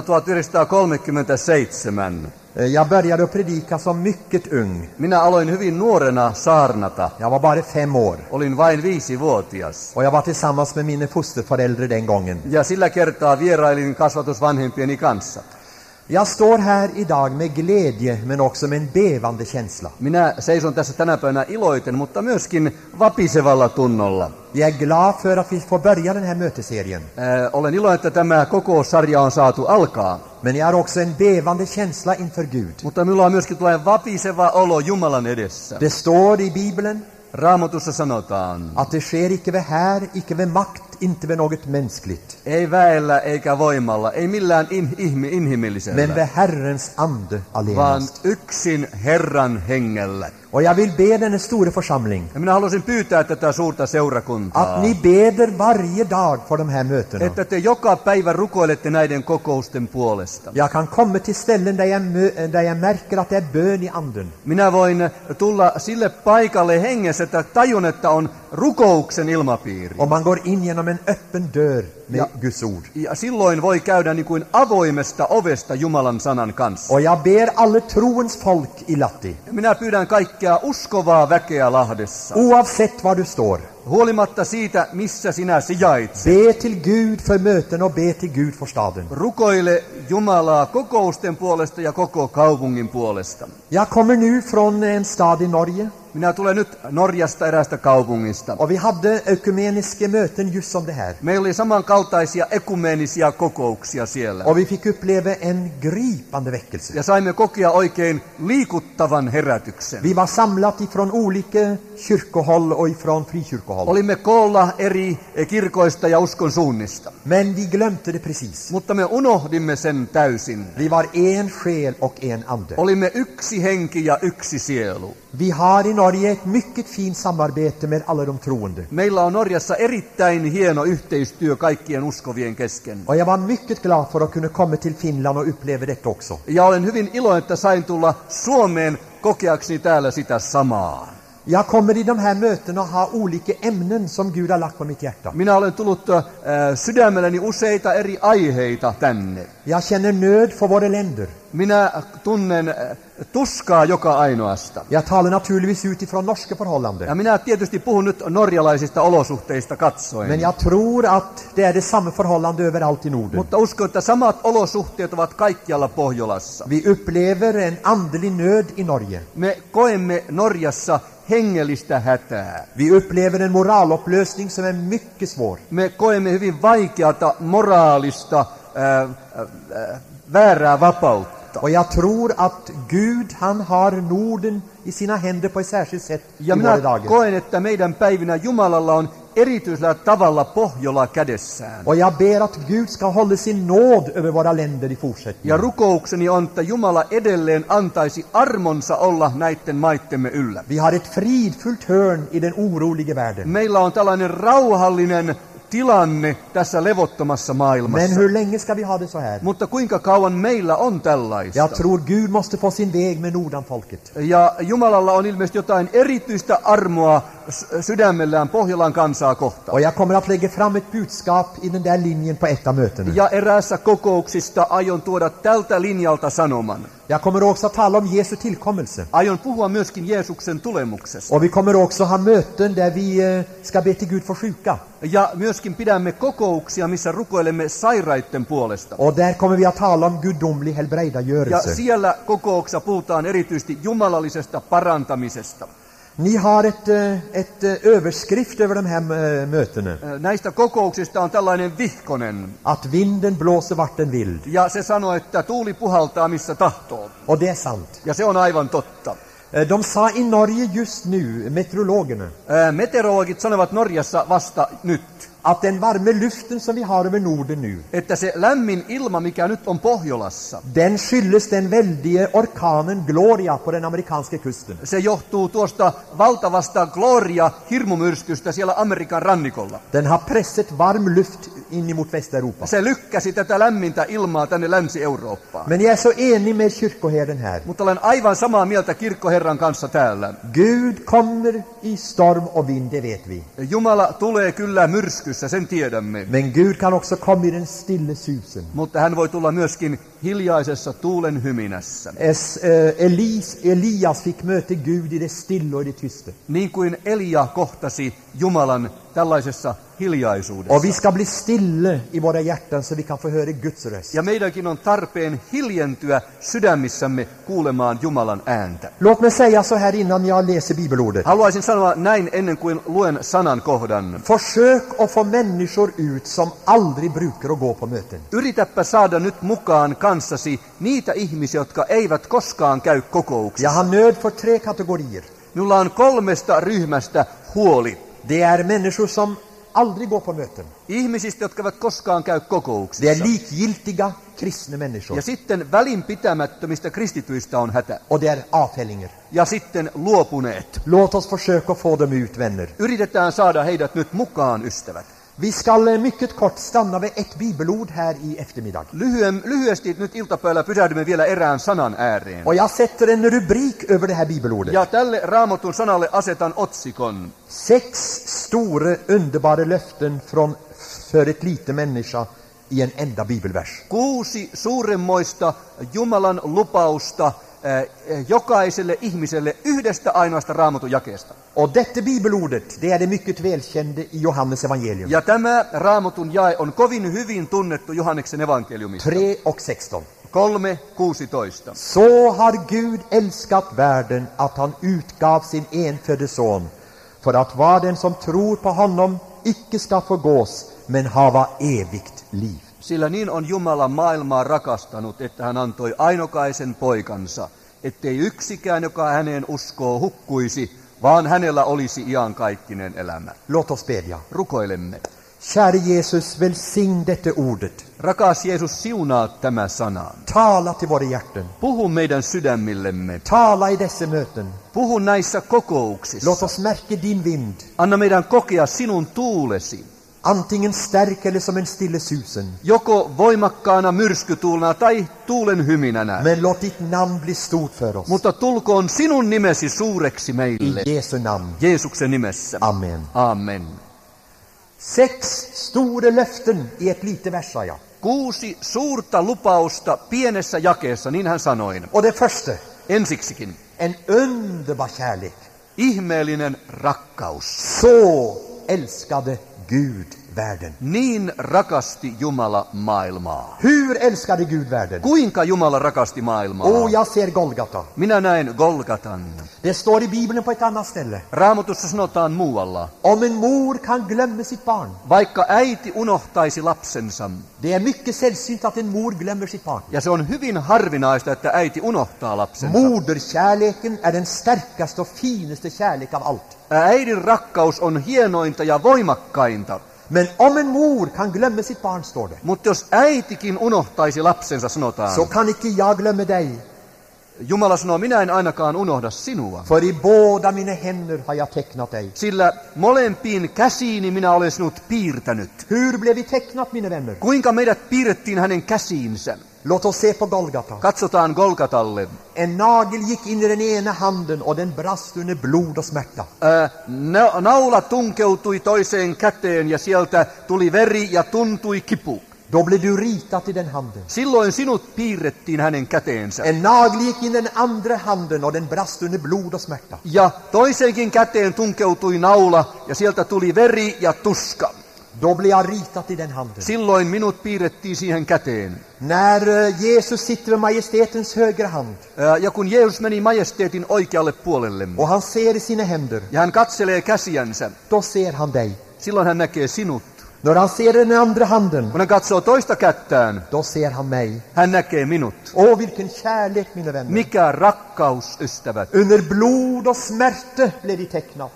1937. Jag började att predika som mycket ung. Minä aloin hyvin nuorena saarnata. Jag var bara 5 år. Olin vain 5-vuotias. Och jag var tillsammans med mina fosterföräldrar den gången. Ja sillä kertaa vierailin kasvatusvanhempieni kanssa. Jag står här idag med glädje men också med en bevande känsla. Minä seison tässä tänä päivänä iloiten, mutta myöskin vapisevalla tunnolla. Jag är glad för att vi får börja den här möteserien. Olen iloinen, että tämä kokoussarja on saatu alkaa. Men jag har också en bevande känsla inför Gud. Mutta minulla on myöskin tällainen vapiseva olo Jumalan edessä. Det står i Bibeln Raamatussa sanotaan, att det sker icke vid här, icke vid makt, inte vid något mänskligt. ei väellä eikä voimalla, ei millään inhimillisellä, Men vid Herrens ande vaan allenast. yksin Herran hengellä. Och jag vill be denna stora församling Ja minä haluaisin pyytää tätä suurta seurakuntaa, att ni beder varje dag för de här mötena. että te joka päivä rukoilette näiden kokousten puolesta. Jag kan komma till ställen där jag märker att det är bön i anden. Minä voin tulla sille paikalle hengessä, että tajun, että on rukouksen ilmapiiri. Och man går in genom en öppen dörr med Ja. Guds ord. Ja silloin voi käydä niin kuin avoimesta ovesta Jumalan sanan kanssa. Och jag ber alla troens folk i Lahti, Minä pyydän kaikkea uskovaa väkeä Lahdessa. oavsett var du står, Huolimatta siitä, missä sinä sijaitset. be till Gud för möten och be till Gud för staden. Rukoile Jumalaa kokousten puolesta ja koko kaupungin puolesta. Jag kommer nu från en stad i Norge. Minä tulen nyt Norjasta eräästä kaupungista. Och vi hade ökumeniska möten just som det här. Meillä oli samankaltaisia ekumeenisia kokouksia siellä. Och vi fick uppleva en gripande väckelse. Ja saimme kokea oikein liikuttavan herätyksen. Vi var samlat ifrån olika kyrkohåll och ifrån frikyrkohåll. Olimme koolla eri kirkoista ja uskon suunnista. Men vi glömde det precis. Mutta me unohdimme sen täysin. Vi var en själ och en ande. Olimme yksi henki ja yksi sielu. Vi har i Norge ett mycket fint samarbete med alla de troende. Meillä on Norjassa erittäin hieno yhteistyö kaikkien uskovien kesken. Och jag var mycket glad för att kunna komma till Finland och uppleva det också. Ja olen hyvin iloinen, että sain tulla Suomeen kokeakseni täällä sitä samaa. Jag kommer i de här mötena ha olika ämnen som Gud har lagt på mitt hjärta. Minä olen tullut sydämelläni useita eri aiheita tänne. Jag känner nöd för våra länder. Minä tunnen tuskaa joka ainoasta. Jag talar naturligtvis utifrån norska förhållanden. Ja minä tietysti puhun nyt norjalaisista olosuhteista katsoen. Men jag tror att det är det samma förhållande överallt i Norden. Mutta uskon, että samat olosuhteet ovat kaikkialla Pohjolassa. Vi upplever en andlig nöd i Norge. Me koemme Norjassa hengellistä hätää. Vi upplever en moralupplösning som är mycket svår. Me koemme hyvin vaikeata moraalista väärää vapautta. Och jag tror att Gud, han har Norden i sina händer på ett särskilt sätt i Ja våra minä dagar. koen, että meidän päivinä Jumalalla on erityisellä tavalla Pohjola kädessään. Och jag ber att Gud ska hålla sin nåd över våra länder i Ja fortsättningen. rukoukseni on, että Jumala edelleen antaisi armonsa olla näiden maittemme yllä. Vi har ett fridfullt hörn i den oroliga världen. Meillä on tällainen rauhallinen tilanne tässä levottomassa maailmassa. Men hur länge ska vi ha det så här? Mutta kuinka kauan meillä on tällaista? Jag tror Gud måste få sin väg med Nordanfolket. Ja Jumalalla on ilmeisesti jotain erityistä armoa sydämellään Pohjolan kansaa kohtaan. Och jag kommer att lägga fram ett budskap i den där linjen på ett av mötena. Ja eräässä kokouksista aion tuoda tältä linjalta sanoman. Jag kommer också att tala om Jesu tillkommelse. Aion puhua myöskin Jeesuksen tulemuksesta. Och vi kommer också ha möten där vi ska be till Gud för sjuka. Ja myöskin pidämme kokouksia, missä rukoilemme sairaiden puolesta. Och där kommer vi att tala om gudomlig Ja helbrägdagörelse. siellä kokouksessa puhutaan erityisesti jumalallisesta parantamisesta. Ni har ett överskrift över de här mötena. Näistä kokouksista on tällainen vihkonen. Att vinden blåser vart den vill. Ja se sanoo, että tuuli puhaltaa missä tahtoo. Och det är sant. Ja se on aivan totta. De sa i Norge just nu, meteorologerna, Meteorologit sanovat Norjassa vasta nyt, att den varma luften som vi har över Norden nu, että se lämmin ilma, mikä nyt on Pohjolassa, den skyldes den väldige orkanen Gloria på den amerikanska kusten. se johtuu tuosta valtavasta Gloria-hirmumyrskystä siellä Amerikan rannikolla. Den har pressat varm luft in emot Västeuropa. Se lykkäsi tätä lämmintä ilmaa tänne Länsi-Eurooppaan. Men jag är så enig med kyrkoherden här. Mutta olen aivan samaa mieltä kirkkoherran kanssa täällä. Gud kommer i storm och vind, det vet vi. Jumala tulee kyllä myrskyssä, sen tiedämme. Men Gud kan också komma i den stille susen. Mutta hän voi tulla myöskin hiljaisessa tuulen hyminässä. Elias fick möta Gud i det stilla och i det tysta. Niin kuin Elia kohtasi Jumalan tällaisessa hiljaisuudessa. Och vi ska bli stilla i våra hjärtan så vi kan få höra Guds röst. Ja meidänkin on tarpeen hiljentyä sydämissämme kuulemaan Jumalan ääntä. Låt mig säga så här innan jag läser bibelordet. Haluaisin sanoa näin ennen kuin luen sanan kohdan. Försök att få människor ut som aldrig brukar att gå på möten. Yritäpä saada nyt mukaan kanssasi niitä ihmisiä, jotka eivät koskaan käy kokouksissa. Jag har nöd för 3 kategorier. Minulla on 3 ryhmästä huoli. Det är människor som aldrig går på möten. Ihmisistä, jotka eivät koskaan käy Det är kokouksissa. likgiltiga kristna människor. Ja sitten välinpitämättömistä kristityistä on hätä. Och det är avfällingar. Ja sitten luopuneet. Låt oss försöka få dem ut, vänner. Yritetään saada heidät nyt mukaan, ystävät. Vi ska mycket kort stanna vid ett bibelord här i eftermiddag. Lyhyesti nyt iltapäivällä pysähdymme vielä erään sanan ääreen. Och jag sätter en rubrik över det här bibelordet. Ja tälle raamatun sanalle asetan otsikon. 6 stora underbara löften för ett litet människa i en enda bibelvers. 6 suuremmoista Jumalan lupausta jokaiselle ihmiselle yhdestä ainoasta raamatun jakeesta. Och detta bibelordet, det är det mycket välkända i Johannes evangelium. Ja tämä raamatun jae on kovin hyvin tunnettu Johanneksen evankeliumista. 3 och 16. 3:16. Så har Gud älskat världen att han utgav sin enfödde son för att var den som tror på honom icke ska förgås men hava evigt liv. Sillä niin on Jumala maailmaa rakastanut, että hän antoi ainokaisen poikansa, ettei yksikään, joka häneen uskoo, hukkuisi, vaan hänellä olisi iankaikkinen elämä. Låt oss bedja. Rukoilemme. Käre Jesus, välsign detta ordet. Rakas Jeesus, siunaa tämä sana. Tala till våra hjärtan. Puhu meidän sydämillemme. Tala i dessa möten. Puhu näissä kokouksissa. Låt oss märka din vind. Anna meidän kokea sinun tuulesi. Antingen stark eller som en stille susen. Joko voimakkaana myrskytuulena tai tuulen hyminänä. Men låt ditt namn bli stort för oss. Mutta tulkoon sinun nimesi suureksi meille. I Jesu namn. Jeesuksen nimessä. Amen. Amen. 6 stora löften i ett litet vers, sa jag. 6 suurta lupausta pienessä jakeessa, niin hän sanoi. Och det första, Ensiksikin, en underbar kärlek. ihmeellinen rakkaus. Så älskade Gud världen. Niin rakasti Jumala maailmaa. Hur älskade Gud världen? Kuinka Jumala rakasti maailmaa? Jag ser Golgata. Minä näen Golgatan. Det står i Bibeln på ett annat ställe. Raamatussa sanotaan muualla. Om en mor kan glömma sitt barn. Vaikka äiti unohtaisi lapsensa. Det är mycket sällsynt att en mor glömmer sitt barn. Ja se on hyvin harvinaista, että äiti unohtaa lapsensa. Moderkärleken är den starkaste och finaste kärlek av allt. Äidin rakkaus on hienointa ja voimakkainta. Men om en mor kan glömma sitt barn, står det, Mutta jos äitikin unohtaisi lapsensa, sanotaan, så kan icke jag glömma dig. Jumala sanoo, minä en ainakaan unohda sinua. För i båda mina händer har jag tecknat dig. Sillä molempiin käsiini minä olen sinut piirtänyt. Hur blev vi tecknat, mina vänner? Kuinka meidät piirrettiin hänen käsiinsä? Låt oss se på Golgata. Katsotaan Golgatalle. En nagel gick in i den ena handen och den brast under blod och smärta. Naula tunkeutui toiseen käteen ja sieltä tuli veri ja tuntui kipu. Då blev du ritat i den handen. Silloin sinut piirrettiin hänen käteensä. En nagel gick in i den andra handen och den brast under blod och smärta. Ja toiseenkin käteen tunkeutui naula ja sieltä tuli veri ja tuska. Då blev jag ritat i den handen. Silloin minut piirrettiin siihen käteen. När Jesus sitter vid majestetens högra hand Ja kun Jeesus meni majesteetin oikealle puolelle och han ser i sina händer, ja hän katselee käsiänsä, då ser han dig. silloin hän näkee sinut. När han ser den andra handen, Kun hän katsoo toista kättään, då ser han mig. hän näkee minut. Åh, vilken kärlek, mina vänner. Mikä rakkaus, ystävät. Under blod och smärta blev vi tecknat.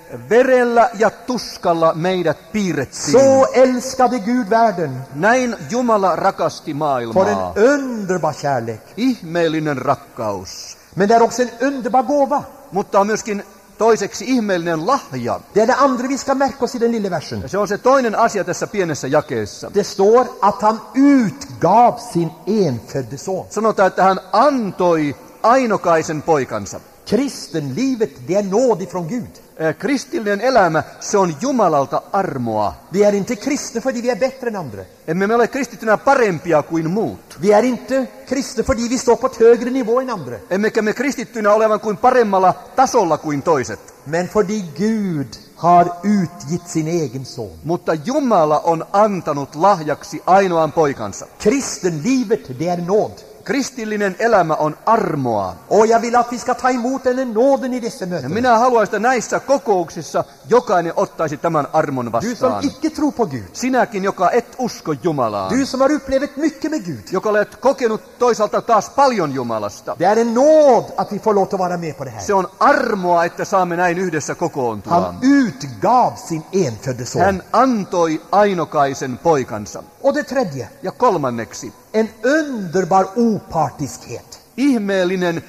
Verellä ja tuskalla meidät piirrettiin. Så älskade Gud världen. Näin Jumala rakasti För maailmaa. en underbar kärlek. Ihmeellinen rakkaus. Men det är också en underbar gåva. Mutta on myöskin toiseksi ihmeellinen lahja. Det är det andra vi ska märka oss i den lilla versen. Ja se on se toinen asia tässä pienessä jakeessa. Det står att han utgav sin enfödde son. Sanotaan, että hän antoi ainokaisen poikansa. Kristenlivet, det är nåd ifrån Gud. Kristillinen elämä, se on Jumalalta armoa. Vi är inte kristna för att vi är bättre än andra. Emme me ole kristittynä parempia kuin muut. Vi är inte kristna för att vi står på ett högre nivå än andra. Emmekä me kristittynä olevan kuin paremmalla tasolla kuin toiset. Men för att Gud har utgitt sin egen son. Mutta Jumala on antanut lahjaksi ainoan poikansa. Kristenlivet, det är nåd. Kristillinen elämä on armoa. Och jag vill att vi ska ta emot den nåden i dessa Ja möten. minä haluaisin, että näissä kokouksissa jokainen ottaisi tämän armon Du som vastaan. icke tror på Gud. Sinäkin, joka et usko Jumalaan. Du som har upplevt mycket med Gud. Joka olet kokenut toisaalta taas paljon Jumalasta. Det är en nåd att vi får låta vara med på det här. Se on armoa, että saamme näin yhdessä kokoontua. Han utgav sin enfödde son. Hän antoi ainokaisen poikansa. Och det tredje, Ja kolmanneksi, en underbar opartiskhet. ihmeellinen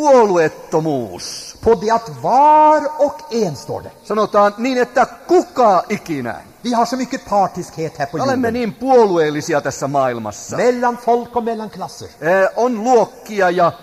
puolueettomuus. På det att var och en står det. Sanotaan niin, että kuka ikinä. Vi har så mycket partiskhet här på Olemme jorden. niin puolueellisia tässä maailmassa. Mellan folk och mellan klasser. On luokkia ja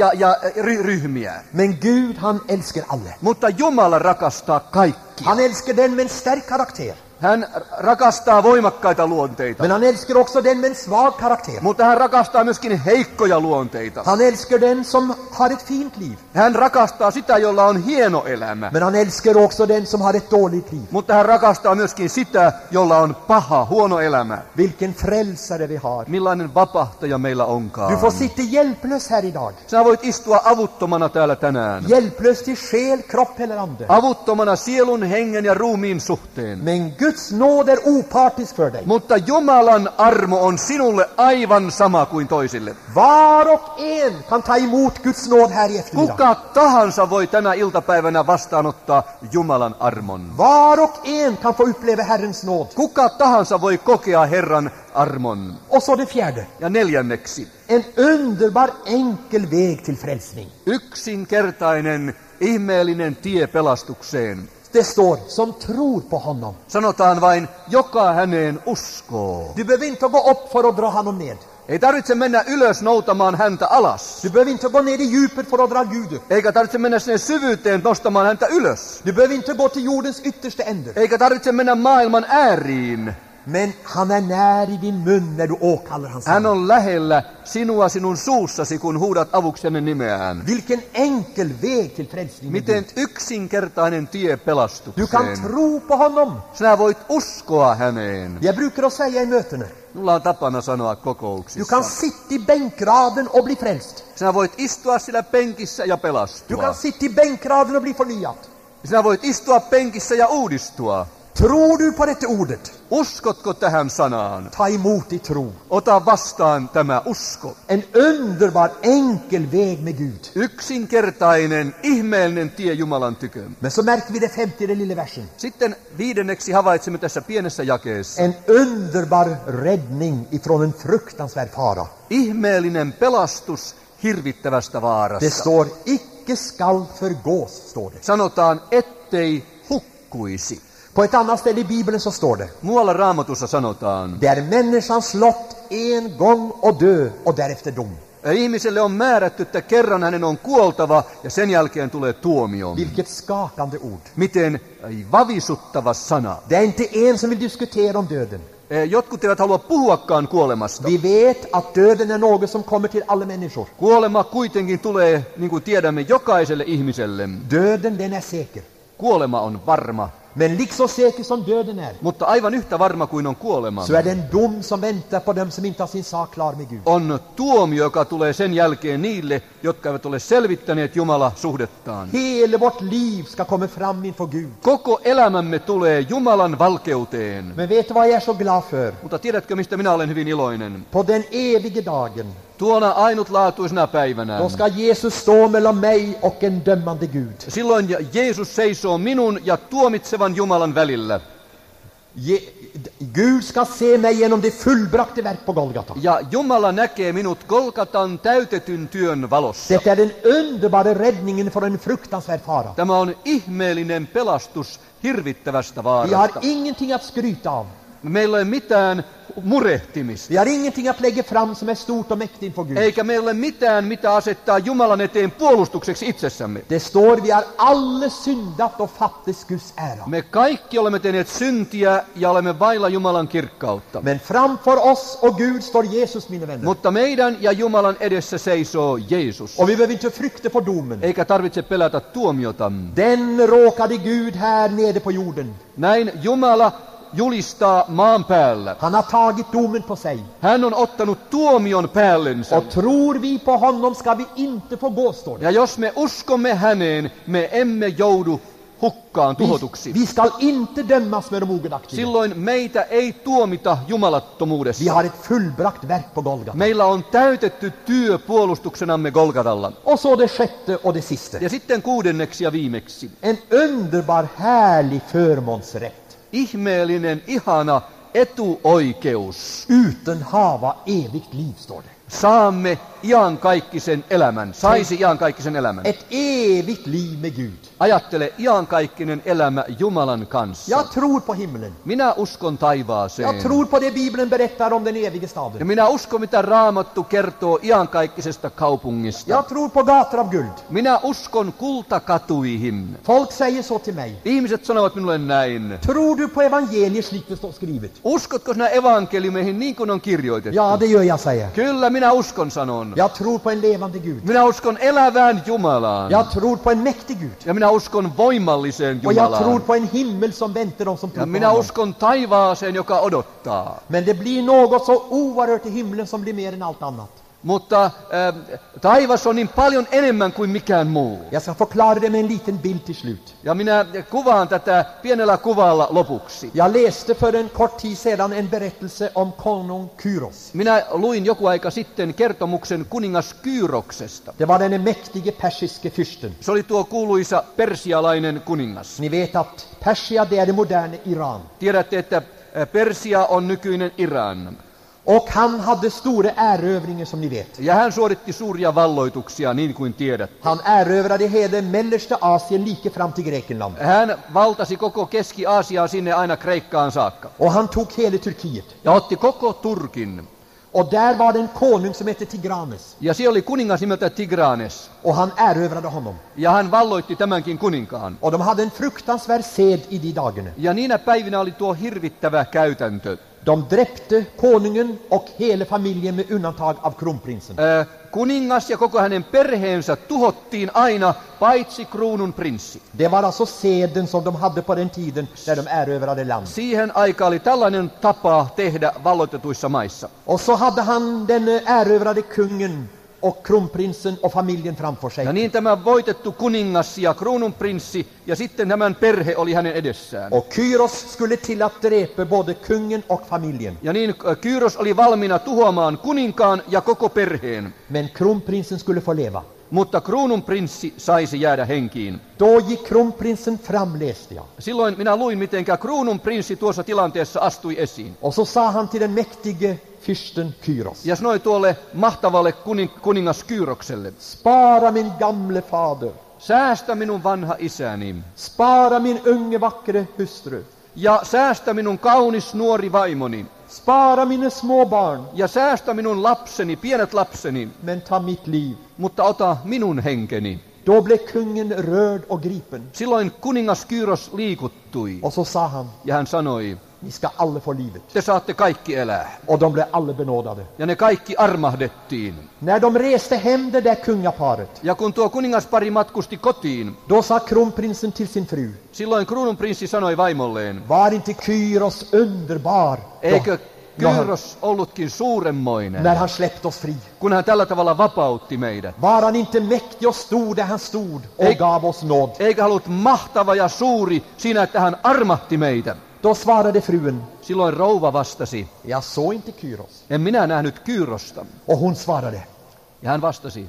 ryhmiä. Men Gud, han älskar alla. Mutta Jumala rakastaa kaikkia. Han älskar den med en stark karaktär. Hän rakastaa voimakkaita luonteita. Men han älskar också den med en svag karaktär. Mutta hän rakastaa myöskin heikkoja luonteita. Han älskar den som har ett fint liv. Hän rakastaa sitä, jolla on hieno elämä. Men han älskar också den som har ett dåligt liv. Mutta hän rakastaa myöskin sitä, jolla on paha, huono elämä. Vilken frälsare vi har. Millainen vapahtaja meillä onkaan. Du får sitta hjälplös här idag. Sinä voit istua avuttomana täällä tänään. Hjälplös till själ, kropp eller ande. Avuttomana sielun, hengen ja ruumiin suhteen. Men Guds nåd är opartisk för dig. Mutta Jumalan armo on sinulle aivan sama kuin toisille. Var och en kan ta emot Guds nåd här i eftermiddag. Kuka tahansa voi tänä iltapäivänä vastaanottaa Jumalan armon. Var och en kan få uppleva Herrens nåd. Kuka tahansa voi kokea Herran armon. Och så det fjärde. Ja neljänneksi, En underbar enkel väg till frälsning. yksinkertainen, ihmeellinen tie pelastukseen. Det står som tror på honom. Sanotaan vain, joka häneen uskoo. Du behöver inte gå upp för att dra honom ned. Ei tarvitse mennä ylös noutamaan häntä alas. Du behöver inte gå ner i djupet för att dra Gud upp. Eikä tarvitse mennä sinne syvyyteen nostamaan häntä ylös. Du behöver inte gå till jordens yttersta ände. Eikä tarvitse mennä maailman ääriin. Men han är när i din mun när du åkallar hans Hän namn. on lähellä sinua sinun suussasi, kun huudat avuksi hänen nimeään. Vilken enkel väg till frälsning. Miten yksinkertainen tie Du kan pelastukseen. tro på honom. Sinä voit uskoa häneen. Jag brukar att säga i mötena. Minulla on tapana sanoa Du kokouksissa. kan sitta i bänkraden och bli frälst. Sinä voit istua sillä penkissä ja Du pelastua. kan sitta i bänkraden och bli förnyad. Sinä voit istua penkissä ja uudistua. Tror du på detta ordet? Uskotko tähän sanaan? Ta emot i tro. Ota vastaan tämä usko. En underbar enkel väg med Gud. Yksinkertainen, ihmeellinen tie Jumalan tykö. Men så märker vi det femte i den lilla versen. Sitten viidenneksi havaitsemme tässä pienessä jakeessa. En underbar räddning ifrån en fruktansvärd fara. Ihmeellinen pelastus hirvittävästä Det vaarasta. står icke skall förgås, står det. Sanotaan, ettei hukkuisi. På ett annat ställe i Bibeln så står det: Muualla Raamatussa sanotaan, det är människans lott en gång att dö och därefter dom. ihmiselle on määrätty, että kerran hänen on kuoltava ja sen jälkeen tulee tuomio. Vilket skakande ord. Miten vavisuttava sana. Det är inte en som vill diskutera om döden. Jotkut eivät halua puhuakaan kuolemasta. Vi vet att döden är något som kommer till alla människor. Kuolema kuitenkin tulee, niin kuin tiedämme, jokaiselle ihmiselle. Döden, den är säker. Kuolema on varma. Men liksom säker som döden är, Mutta aivan yhtä varma kuin on kuolema, så är det en dom som väntar på dem som inte har sin sak klar med Gud. on tuomio, joka tulee sen jälkeen niille, jotka eivät ole selvittäneet Jumala suhdettaan. Hela vårt liv ska komma fram inför Gud. Koko elämämme tulee Jumalan valkeuteen. Men vet du vad jag är så glad för? Mutta tiedätkö, mistä minä olen hyvin iloinen? På den evige dagen, Tuona ainutlaatuisena päivänä. då ska Jesus stå mellan mig och en dömande Gud. Silloin Jeesus seisoo minun ja tuomitsevan Jumalan välillä. Gud ska se mig genom det fullbrakte verk på Golgata. Ja Jumala näkee minut Golgatan täytetyn työn valossa. Det är den underbara räddningen från en fruktansvärd fara. Tämä on ihmeellinen pelastus hirvittävästä Vi har vaarasta. ingenting att skryta av. Meillä ei ole mitään murehtimista. Vi har ingenting att lägga fram som är stort och mäktigt inför Gud. Eikä meillä ole mitään, mitä asettaa Jumalan eteen puolustukseksi itsessämme. Det står: vi har alla syndat och fattas Guds ära. Me kaikki olemme tehneet syntiä ja olemme vailla Jumalan kirkkautta. Men framför oss och Gud står Jesus, mina vänner. Mutta meidän ja Jumalan edessä seisoo Jeesus. Och vi behöver inte frukta på domen. Eikä tarvitse pelätä tuomiota. Den råkade Gud här nere på jorden. Näin Jumala julistaa maan päällä. Han har tagit domen på sig. Hän on ottanut tuomion päällensä. Och tror vi på honom ska vi inte få gå, står det. Ja jos me uskomme häneen, me emme joudu hukkaan tuhotuksi. Vi ska inte dömas med de ogudaktiga. Silloin meitä ei tuomita jumalattomuudessa. Vi har ett fullbrakt verk på Golgata. Meillä on täytetty työ puolustuksenamme Golgatalla. Och så det sjätte och det sista. Ja sitten kuudenneksi ja viimeksi. En underbar, härlig förmånsrätt. Ihmeellinen, ihana etuoikeus. Utan hava evigt liv, står det. Saamme iankaikkisen elämän. Saisi iankaikkisen elämän. Ett evigt liv med Gud. Ajattele iankaikkinen elämä Jumalan kanssa. Jag tror på himlen. Minä uskon taivaaseen. Jag tror på det Bibeln berättar om den evige Ja staden. minä uskon, mitä Raamattu kertoo iankaikkisesta kaupungista. Jag tror på gator av guld. Minä uskon kultakatuihin. Folk säger så till mig. Ihmiset sanovat minulle näin. Tror du på evangeliet slik det står skrivet? Uskotko sinä evankeliumeihin niin kuin on kirjoitettu? Ja, det gör jag, säger. Kyllä, minä uskon, sanon. Jag tror på en levande Gud. Minä uskon elävään Jumalaan. Jag tror på en mäktig Gud. Ja minä uskon voimalliseen Och jag tror Jumalaan. på en himmel som väntar dem som Ja tror på minä honom. uskon taivaaseen, joka odottaa. Men det blir något så oerhört i himlen som blir mer än allt annat. Mutta taivas on niin paljon enemmän kuin mikään muu. Jag ska förklara det med en liten bild till slut. Ja minä kuvaan tätä pienellä kuvalla lopuksi. Jag läste för en kort tid sedan en berättelse om konung Kyros. Minä luin joku aika sitten kertomuksen kuningas Kyroksesta. Det var den mäktige persiske fürsten. Se oli tuo kuuluisa persialainen kuningas. Ni vet att Persia, det är det moderna Iran. Tiedätte, että Persia on nykyinen Iran. Och han hade stora erövringar, som ni vet. Ja hän suoritti suuria valloituksia, niin kuin tiedät. Han erövrade hela mellersta Asien lika fram till Grekland. Hän valtasi koko Keski-Aasiaa sinne aina Kreikkaan saakka. Och han tog hela Turkiet. Ja otti koko Turkin. Och där var det en konung som hette Tigranes. Ja siellä oli kuningas nimeltä Tigranes. Och han erövrade honom. Ja hän valloitti tämänkin kuninkaan. Och de hade en fruktansvärd sed i de dagarna. Ja niinä päivinä oli tuo hirvittävä käytäntö. De dräpte konungen och hela familjen med undantag av kronprinsen. Kuningas ja koko hänen perheensä tuhottiin aina, paitsi kruunun prinssi. Det var alltså seden som de hade på den tiden när de erövrade land. Siihen aikaan oli tällainen tapa tehdä valloitetuissa maissa. Och så hade han den erövrade kungen och kronprinsen och familjen framför sig. Ja niin tämä voitettu kuningas ja kruunun prinssi ja sitten tämän perhe oli hänen edessään. Och Kyros skulle till att dräpa både kungen och familjen. Ja niin Kyros oli valmiina tuhoamaan kuninkaan ja koko perheen. Men kronprinsen skulle få leva. Mutta kruunun prinssi saisi jäädä henkiin. Då gick kronprinsen fram, läste jag. Silloin minä luin, mitenkä kruunun prinssi tuossa tilanteessa astui esiin. Och så sa han till den mäktige fyrsten Kyros. ja sanoi tuolle mahtavalle kuningas Kyrokselle, Spara min gamle fader. säästä minun vanha isäni, Spara min unge vackre hustru. ja säästä minun kaunis nuori vaimoni, Spara mina små barn. ja säästä minun lapseni, pienet lapseni, Men ta mitt liv. mutta ota minun henkeni. Då blev kungen rörd och gripen. Silloin kuningas Kyros liikuttui, Och så sa han, ja hän sanoi, ni ska alla få livet. te saatte kaikki elää. Och de blev alla benådade. Ja ne kaikki armahdettiin. När de reste hem det där kungaparet, Ja kun tuo kuningaspari matkusti kotiin, då sa kronprinsen till sin fru, silloin kruununprinssi sanoi vaimolleen, var inte Kyros underbar eikö Kyros ollutkin suuremmoinen, när han släppte oss fri? kun hän tällä tavalla vapautti meidät? Var han inte mäktig och stor där han stod och Eik- gav oss nåd? Eikä ollut mahtava ja suuri siinä, että hän armahti meitä? Då svarade fruen, Silloin rouva vastasi, jag såg inte Kyros. en minä nähnyt Kyrosta. Och hon svarade, Ja hän vastasi,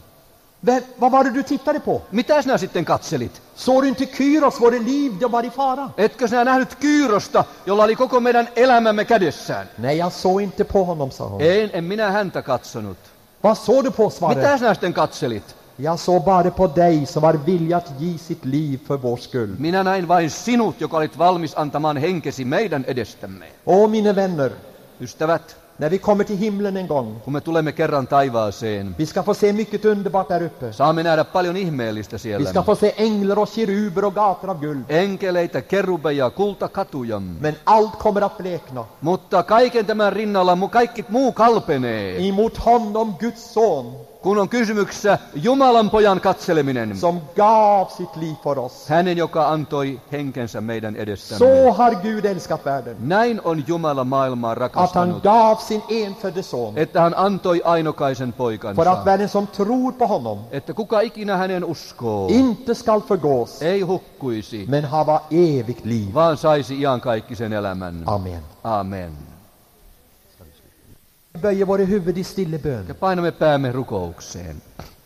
vad var det du tittade på? mitä sinä sitten katselit? Såg du inte Kyros, vårt liv, det var i fara? Etkö sinä nähnyt Kyrosta, jolla oli koko meidän elämämme kädessään? Nej, jag såg inte på honom, sa hon. En minä häntä katsonut. Vad såg du på, svarade Mitä sinä sitten katselit? jag såg bara på dig som var villig att ge sitt liv för vår skull. Minä näin vain sinut, joka olit valmis antamaan henkesi meidän edestämme. Åh, mina vänner, Ystävät, när vi kommer till himlen en gång, kun me tulemme kerran taivaaseen, vi ska få se mycket underbart där uppe. saamme nähdä paljon ihmeellistä Vi siellä. ska få se änglar och keruber och gator av guld. Enkeleitä, kerubeja, kultakatuja. Men allt kommer att blekna. Mutta kaiken tämän rinnalla kaikki muu kalpenee, Emot honom, Guds son, kun on kysymyksessä Jumalan pojan katseleminen. som gav sitt liv för oss. Hänen, joka antoi henkensä meidän edestämme. Så har Gud älskat världen, Näin on Jumala maailmaa att han rakastanut, gav sin enfödde son, että hän antoi ainokaisen för poikansa, att världen som tror på honom että kuka ikinä hänen uskoo, inte skall förgås, ei hukkuisi, men hava evigt liv. vaan saisi iankaikkisen elämän. Amen. Amen. Böjer våra huvud i stille bön. Ja painamme päämme rukoukseen.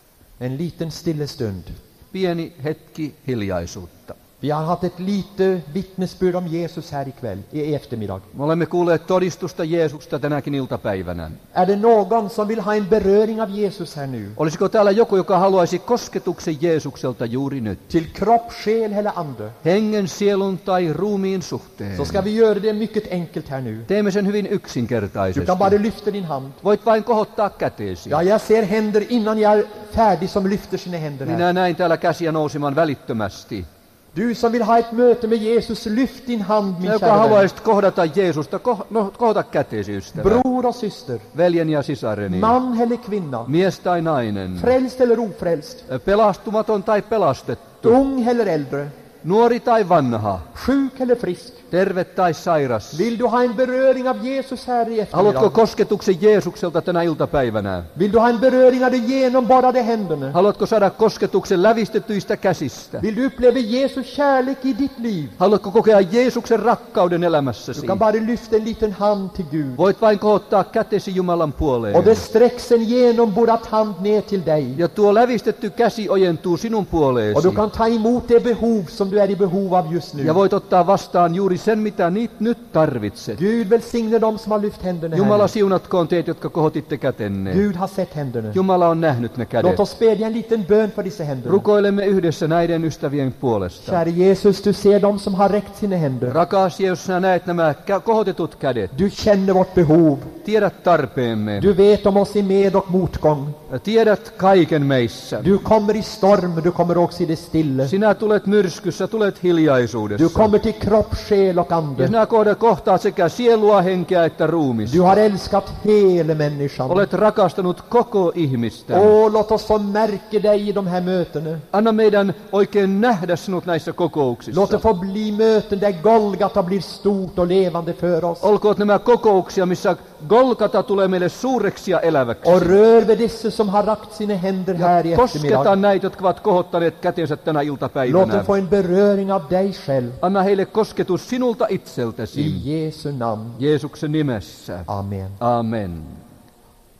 En liten stille stund. Pieni hetki hiljaisuutta. Vi har haft ett lite vittnesbörd om Jesus här ikväll, i eftermiddag. Me olemme kuulleet todistusta Jeesuksesta tänäkin iltapäivänä. Är det någon som vill ha en beröring av Jesus här nu? Olisiko täällä joku, joka haluaisi kosketuksen Jeesukselta juuri nyt? Till kropp, själ eller ande? Hengen, sielun tai ruumiin Så suhteen. ska vi göra det mycket enkelt här nu. Teemme sen hyvin Du yksinkertaisesti. kan bara lyfta din hand. Voit vain kohottaa käteesi. Ja, jag ser händer innan jag är färdig som lyfter sina händer här. Minä näin täällä käsiä nousemaan välittömästi. Du som vill ha ett möte med Jesus, lyft din hand, min Joka kära vän. haluaisit kohdata Jeesusta, kohota käteesi, ystävä. Bror och syster, Veljen ja sisareni. man eller kvinna, Mies tai nainen. frälst eller ofrälst, Pelastumaton tai pelastettu. ung eller äldre, Nuori tai vanha. sjuk eller frisk. Terve tai sairas. Vill du ha en beröring av Jesus här i Haluatko eftermiddag? kosketuksen Jeesukselta tänä iltapäivänä? Vill du ha en beröring av de genomborrade händerna? Haluatko saada kosketuksen lävistetyistä käsistä? Vill du uppleva Jesus kärlek i ditt liv? Haluatko kokea Jeesuksen rakkauden elämässäsi? Du kan bara lyfta en liten hand till Gud. Voit vain kohottaa kätesi Jumalan puoleen. Och det sträcks en genomborrad hand ner till dig. Ja tuo lävistetty käsi ojentuu sinun puoleesi. Och du kan ta emot det behov som du är i behov av just nu. Ja voit ottaa vastaan juuri sen, mitä nyt tarvitset. Gud välsigne dem som har lyft händerna Jumala här. siunatkoon teet, jotka kohotitte kätenne. Gud har sett händerna. Jumala on nähnyt ne kädet. Låt oss bedja en liten bön för dessa händer. Rukoilemme yhdessä näiden ystävien puolesta. Kära Jesus, du ser dem som har räckt sina händer. Rakas Jeesus, sinä näet nämä kohotetut kädet. Du känner vårt behov. Tiedät tarpeemme. Du vet om oss i med- och motgång. Tiedät kaiken meissä. Du kommer i storm, du kommer också i det stille. Sinä tulet myrskyssä, tulet hiljaisuudessa. Du kommer till kropp, själ och Ja ande. sinä kohtaat sekä sielua, henkeä että ruumista. Du har älskat hela människan. Olet rakastanut koko ihmistä. Åh, låt oss få märka dig i de här mötena. Anna meidän oikein nähdä sinut näissä kokouksissa. Låt det få bli möten där Golgata blir stort och levande för oss. Olkoot nämä kokouksia, missä Golgata tulee meille suureksi ja eläväksi. Och rör vid dessa som har rakt sina händer här i eftermiddag. Kosketaan näitä, jotka ovat kohottaneet kätensä tänä Låt iltapäivänä. dem få en beröring av dig själv. Anna heille kosketus sinulta itseltäsi. I Jesu namn. Jeesuksen nimessä. Amen. Amen.